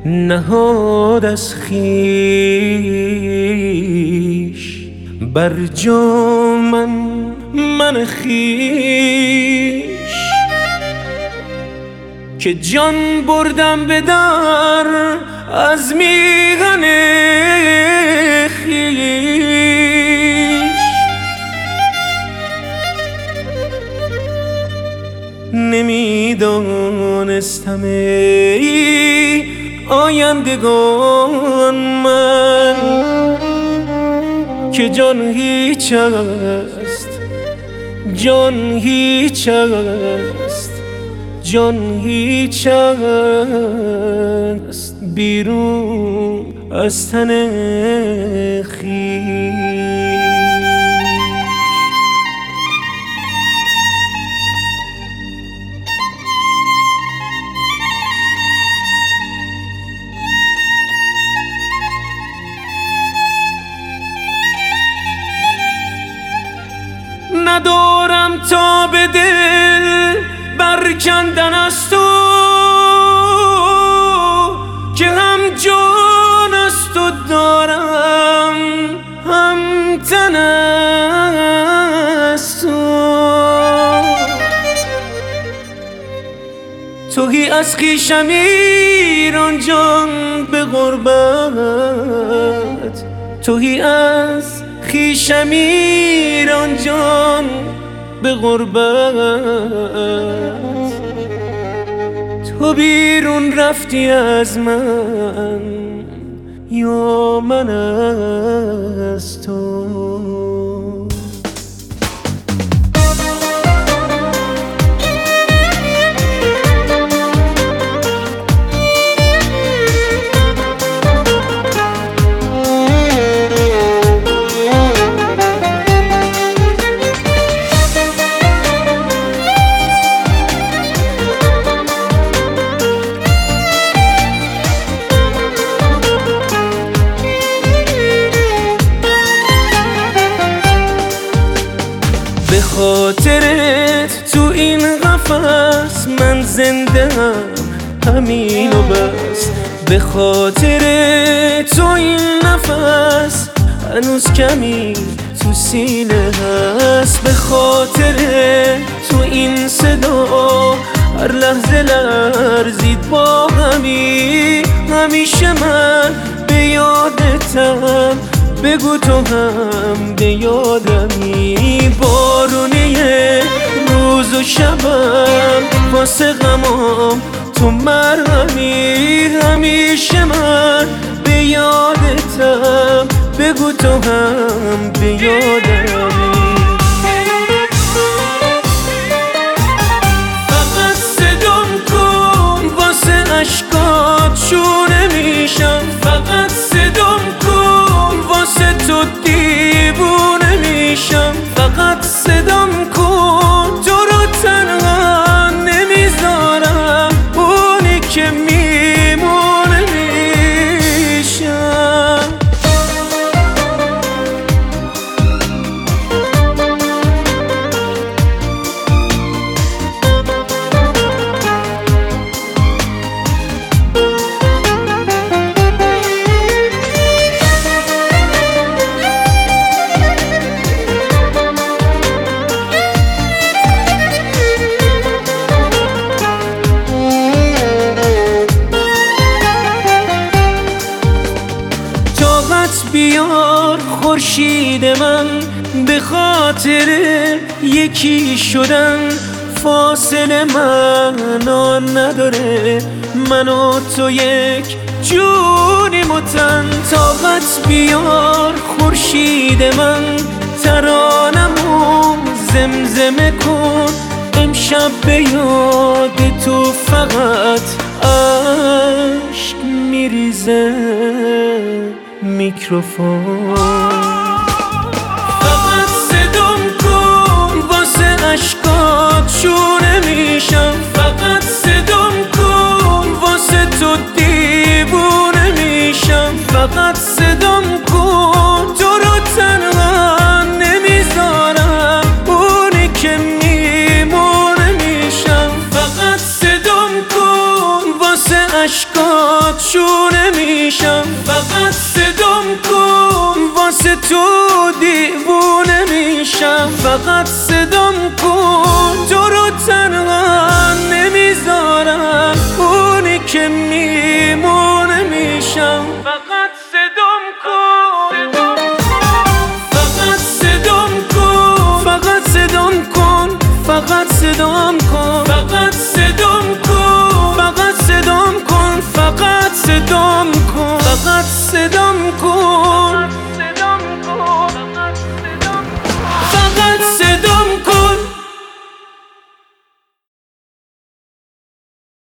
نهاد از خویش بر جا من خویش، که جان بردم به در از میهن خویش. نمیدانستم ای آیندگان من که جان هیچ است، جان هیچ است، جان هیچ است بیرون از تن خویش. ندارم تا به دل برکندن از تو، که هم جان از تو دارم هم تن از تو. توهی از خویشم ایران جان به غربت، توهی از خویشم ایران جان به غربت. تو بیرون رفتی از من یا من از تو. به خاطرت تو این قفس من زنده همین و بس. به خاطر تو این نفس هنوز کمی تو سینه هست. به خاطر تو این صدا هر لحظه لرزید با همیشه من به یادتم. بگو تو هم به یادمی، بارونی روز و شبم واسه غمام تو مرهمی. همیشه من به یادتم، بگو تو هم به یادمی. فقط صدام کن واسه اشکات شونه میشم. فقط صدام کن واسه تو دیوونه میشم. فقط صدام کن تو رو تنها نمیذارم، اونی که میمونه میشم. بیار خورشید من، به خاطر یکی شدن فاصله من نداره. من و تو یک جونیم و تن. طاقت بیار خورشید من، ترانمو زمزمه کن. امشب به یاد تو فقط عشق میریزه میکروفون. فقط صدام کن واسه اشکات شونه میشم. فقط صدام کن واسه تو دیوونه میشم. فقط صدام کن تو رو تنها نمیذارم، اونی که میمونه میشم. فقط صدام کن واسه اشکات برات شونه میشم. فقط صدام کن واسه تو دیوونه میشم. فقط صدام کن تو رو تنها نمیذارم، اونی که میمونه میشم. فقط صدام